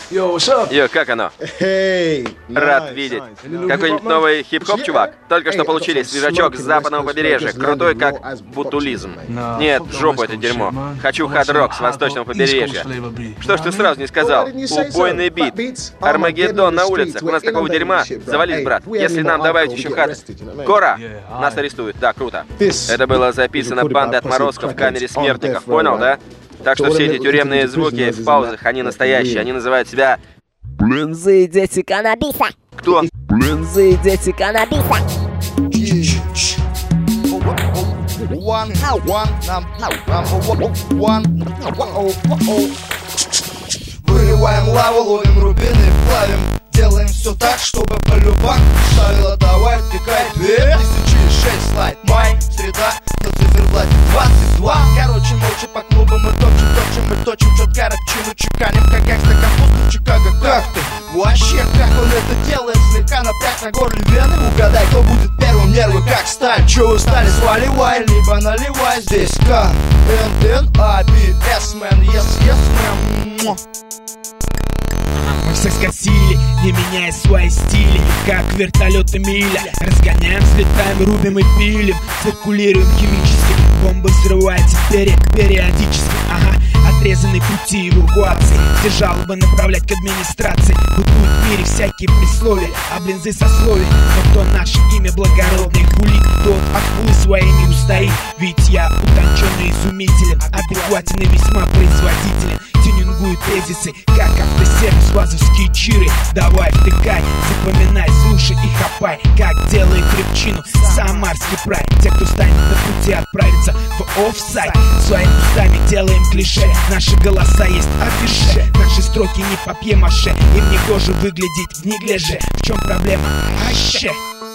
Йо, как оно? Рад видеть. Какой-нибудь новый хип-хоп, чувак? Только что получили свежачок с западного побережья. Крутой, как бутулизм. Нет, в жопу это дерьмо. Хочу хад-рок с восточного побережья. Что ж ты сразу не сказал? Убойный бит. Армагеддон на улицах. У нас такого дерьма. Завались, брат. Если нам добавить еще хад... Кора! Нас арестуют. Да, круто. Это было записано бандой отморозков в камере смертников. Понял, да? Так что все эти тюремные звуки в паузах, они настоящие. Они называют себя... Блинзы, дети каннабиса. Кто? Блинзы, дети каннабиса. Выливаем лаву, ловим рубины, плавим. Делаем все так, чтобы по любам ставила, давай, втекай 2006 слайд, май, среда, на циферблате 22. Короче, молча по клубам мы точим, четко рабчину чеканим, как гангста капусту в Чикаго. Как ты? Вообще, как он это делает? Слегка напряг на горле вены. Угадай, кто будет первым, нервы как сталь. Че вы стали, сваливай, либо наливай. Здесь К, Н, Н, А, Б, С, мэн, yes, мэм. Мы всех скосили, не меняя свои стили. Как вертолеты миля. Разгоняем, взлетаем, рубим и пилим. Циркулируем химически. Бомбы взрываются периодически. Ага, отрезанные пути эвакуации. Все жалобы направлять к администрации. Бытуют в мире всякие присловия, а блинзы сословия. Но кто наше имя благородный хулит, тот акулы своими устоит. Ведь я утонченный изумителен, адекватен и весьма производителен. Тюнингую тезисы, как автосервис, вазовские чиры. Давай втыкай, запоминай, слушай и хапай. Как делает рыбчину самарский прай. Те, кто станет на пути, отправиться в офсайд. Своими устами делаем клише. Наши голоса есть афише. Наши строки не папье-маше. Им не гоже выглядеть в неглиже. В чем проблема? Аще.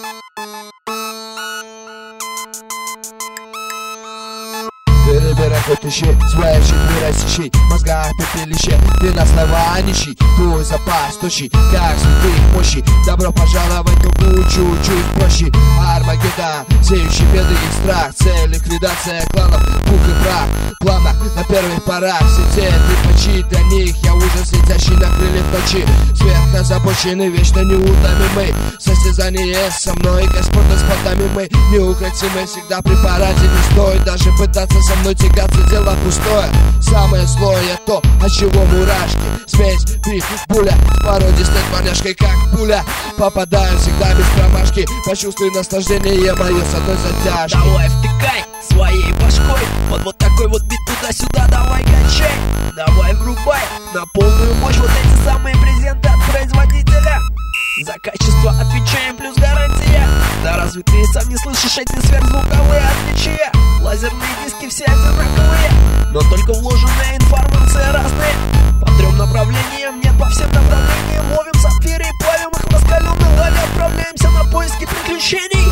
Перебирай хоть ищи, свои четверо сищи. Мозга пепелище, ты на слова нищий. Твой запас тощий, как святых мощи. Добро пожаловать, но будет чуть-чуть проще. Армагеддон, сеющий беды и страх. Цель ликвидация кланов, пух и прах. Плана на первых порах. Все те трепачи, для них я ужас, летящий на крыльях ночи. Сверхозабоченный, вечно неутомимый. Состязание со мной, Господь с потами мы неукротимы. Всегда при параде, не стоит даже пытаться со мной тягаться, дело пустое. Самое злое то, от чего мурашки. Смесь, пиф, буля, с породистой дворняжкой, как пуля. Попадаю всегда без промашки. Почувствуй наслаждение мое с одной затяжки. Давай втыкай своей башкой. Вот такой вот бит туда-сюда, давай качай. Давай врубай на полную мощь вот эти самые презенты от производителя. За качество отвечаем, плюс гарантия. Да разве ты сам не слышишь эти сверхзвуковые отличия? Лазерные диски все одинаковые, но только вложенная информация разная. По трем направлениям, нет, по всем направлениям. Ловим сапфиры и плавим их в раскаленной лаве. Отправляемся на поиски приключений.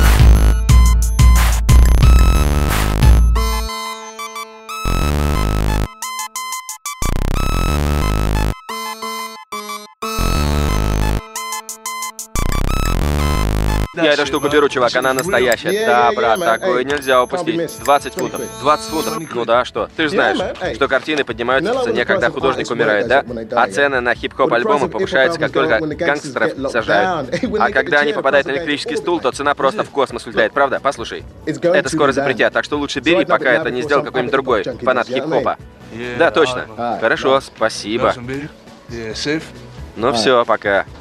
Я эту штуку беру, чувак, она настоящая. Да, брат, такое нельзя упустить. 20 фунтов. 20 фунтов. Ну да, что? Ты же знаешь, что картины поднимаются в цене, когда художник умирает, да? А цены на хип-хоп альбомы повышаются, как только гангстеров сажают. А когда они попадают на электрический стул, то цена просто в космос улетает, правда? Послушай, это скоро запретят, так что лучше бери, пока это не сделал какой-нибудь другой фанат хип-хопа. Да, точно. Хорошо, спасибо. Ну все, пока.